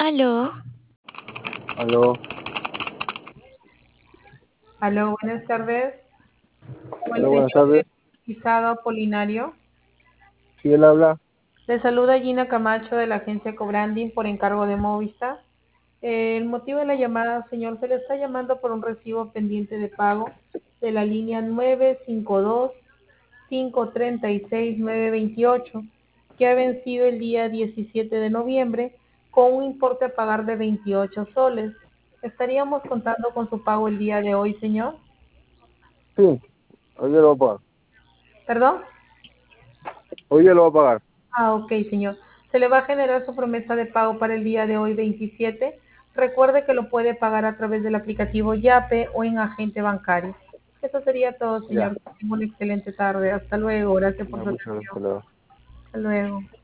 Aló, Aló, Aló, buenas tardes. Con el aló, buenas señor tardes. Isado Apolinario. ¿Sí él habla? Le saluda Gina Camacho de la agencia Cobranding por encargo de Movistar. El motivo de la llamada, señor, se le está llamando por un recibo pendiente de pago de la línea 952-536-928, que ha vencido el día 17 de noviembre con un importe a pagar de 28 soles. ¿Estaríamos contando con su pago el día de hoy, señor? Sí, hoy ya lo voy a pagar. ¿Perdón? Hoy ya lo voy a pagar. Ah, ok, señor. Se le va a generar su promesa de pago para el día de hoy 27. Recuerde que lo puede pagar a través del aplicativo Yape o en agente bancario. Eso sería todo, Ya, señor. Tenga una excelente tarde. Hasta luego. Gracias por ya, su muchas gracias. atención. Hasta luego. Hasta luego.